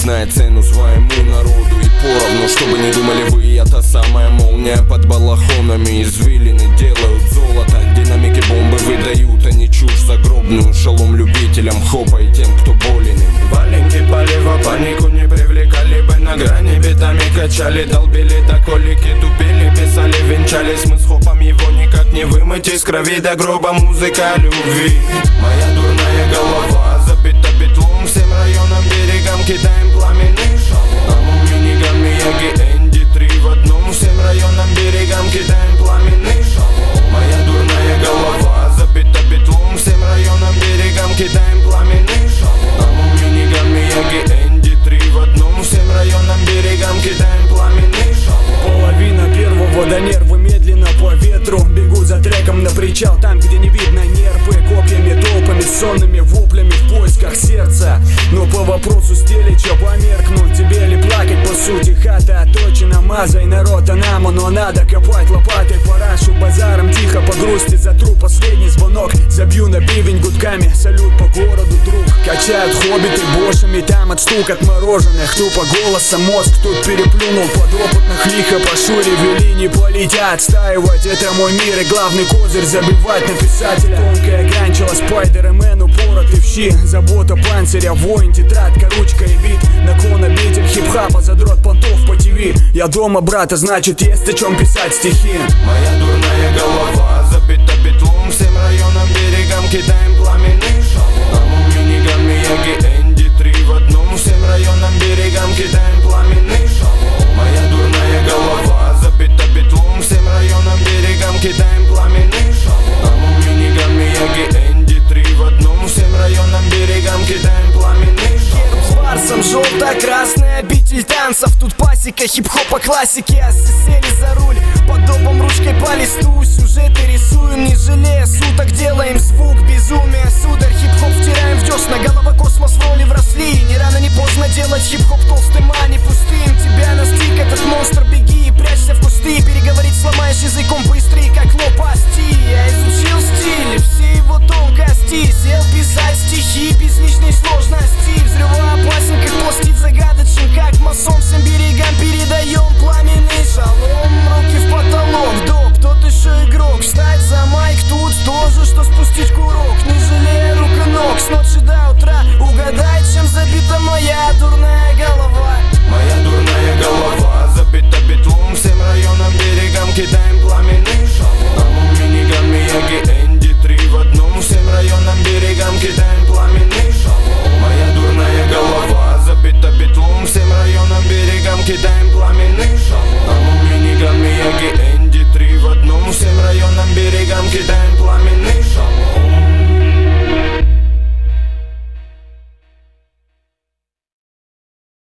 знает цену своему народу. И поровну, чтобы не думали вы, это самая молния под балахонами. Извилины делают золото, динамики бомбы выдают, они чушь загробную. Шалом любителям, хопа и тем, кто болен им. Валенки полива, панику не привлекали бы. На грани битами качали, долбили до колики, тупили, писали, венчались. Мы с хопом его никак не вымыть из крови до гроба. Музыка любви. Моя дурная голова забита битлом, всем районам, берегам кидаем пламенный шалом. Миниган, Мияги, Энди, 3 в одном. Всем районам, берегам кидаем пламенный шалом. Моя дурная голова забита битлом, всем районам, берегам кидаем пламенный шалом. Миниган, Мияги, Энди, 3 в одном. Всем районам, берегам кидаем пламенный шалом. Половина первого, до нервы медленно по ветру бегут за треком на причал, там, где не видно нервы. Копьями, толпами, сонными воплями в поисках сердца. Но по вопросу стелича померкнуть, тебе ли плакать, по сути хата оточена мазой народа нам, но надо копать лопатой парашу базаром. Тихо по грусти затру последний звонок, забью на бивень гудками, салют по городу, друг. Качают хоббиты бошами, там от стук отмороженных, тупо голосом мозг тут переплюнул. Подопытных лихо по шуре вели, не полетят. Отстаивать это мой мир и главный козырь забивать на писателя. Тонкая гранчила Спайдермен упоротый в щи. Забота панциря, воин, тетрадка, ручка и бит. Наклон обитель хип-хапа, задрот понтов по ТВ. Я дома, брата, значит есть о чем писать стихи. Моя дурная голова забита битлом, всем районам, берегам кидаем пламенный шалом. Миниган, Мияги, Энди, 3 в одном. Всем районам, берегам кидаем пламенный шалом. Моя дурная голова забита битлом, всем районам, берегам кидаем пламенный шалом. Миниган, Мияги, Энди, 3 в одном. Всем районам, берегам кидаем пламенный шалом. С Барсом желто-красная обитель танцев. Тут пасека, хип-хопа, классики. Ассы сели за руль, под добом ручкой по листу. Сюжеты рисуем, не жалея суток. Делаем звук, безумие, сударь. Хип-хоп втираем в десна, голова космос в роли вросли. Не рано, не поздно делать хип-хоп толстым, а не пустым. Тебя настиг этот монстр, беги и прячься в кусты. Переговорить сломаешь языком быстрее, как лопасти. Я изучил стиль, все его тонкости. Сел писать стихи без лишней сложности. Взрывоопасен, как пластид, загадочен, как масон. Всем берегам передаем пламенный шалом. Руки в потолок, доп, тот еще игрок. Встать за майк тут тоже, что спустить курок. Не жалея рук и ног, с ночи до утра. Угадай, чем забита моя дурная голова. Моя дурная голова забита битлом, всем районам, берегам кидаем пламенный шалом. Миниган, Мияги, Энди, 3 в одном. Всем районам, берегам кидаем пламенный шалом. Моя дурная голова забита битлом, всем районам, берегам кидаем пламенный шалом. Миниган, Мияги, Энди, 3 в одном. Всем районам, берегам кидаем пламенный шалом.